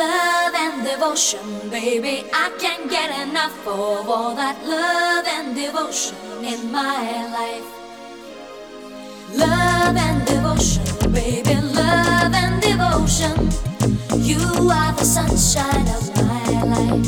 Love and devotion, baby, I can't get enough of all that love and devotion in my life. Love and devotion, baby, love and devotion. You are the sunshine of my life.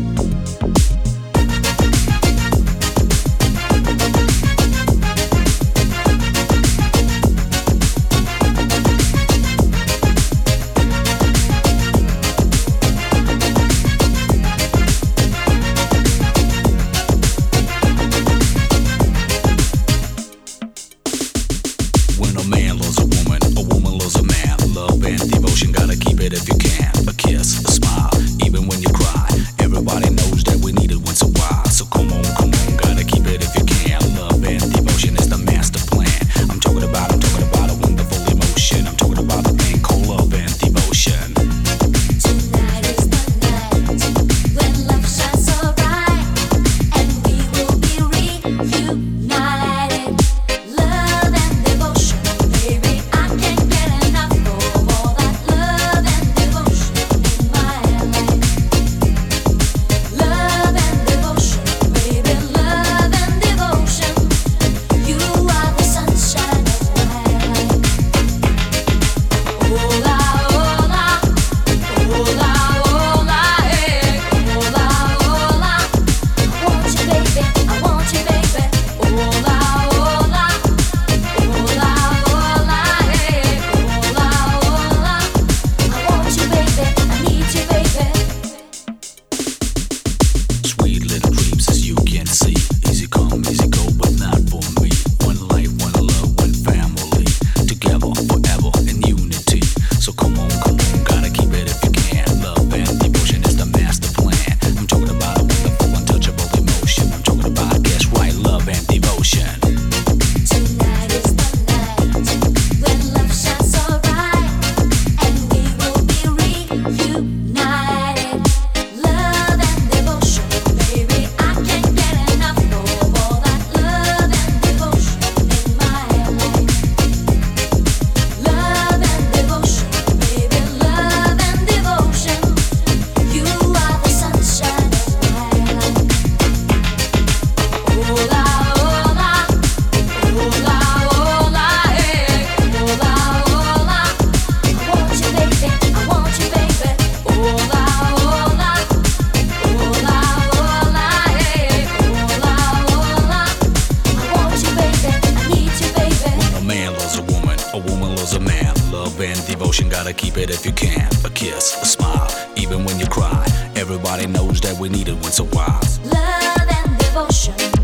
Gotta keep it if you can. A kiss, a smile, even when you cry. Everybody knows that we need it once a while. So come on, gotta keep it if you can. Love and devotion is the master plan. I'm talking about a wonderful emotion. I'm talking about a thing called love and devotion. Tonight is the night when love shines so bright, and we will be reunited. Love and devotion, baby, I can't get enough of all that love and devotion in my life. Love and devotion, baby, love and devotion. You are the sunshine of my life. Hola, hola, hola, hola, hey. Hola, hola, I want you, baby, I want you, baby. Hola, hola, hola, hola, hey. Hola, hola, I want you, baby, I need you, baby. Sweet little dreams as you can see. Easy come, easy go, but not for me. One life, one love, one family. Together, forever, in unity. So come on, gotta keep it if you can. Love and devotion is the master plan. I'm talking about a wonderful, untouchable emotion. I'm talking about, guess right, love and devotion. Tonight is the night when love shines so bright, and we will be reunited. Love and devotion, baby, I can't get enough of all that love and devotion in my life. Love and devotion, baby, love and devotion. You are the sunshine of my life. Hola, hola, hola, hola, hey. Hola, hola, I want you, baby, I want you, baby. Hola, hola, hola, hola, hey. Hola, hola, I want you, baby, I need you, baby. A man loves a woman loves a man. Love and devotion, gotta keep it if you can. A kiss, a smile, even when you cry. Everybody knows that we need it once a while. Love and devotion,